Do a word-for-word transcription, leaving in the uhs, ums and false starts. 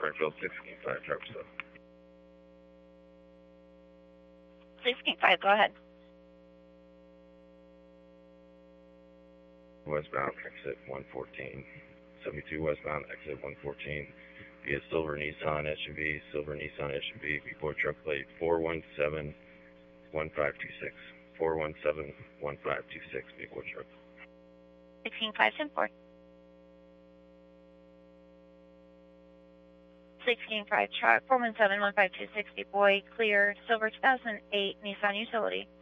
Springfield, sixteen five, truck stuff. sixteen five, go ahead. Westbound, exit one fourteen. seventy-two westbound, exit one fourteen. Be a silver Nissan S U V, silver Nissan S U V, before truck plate four one seven one five two six. four one seven one five two six, before truck. sixteen five, ten four. sixteen five truck, four one seven one five two six, boy, clear, silver two thousand eight Nissan Utility.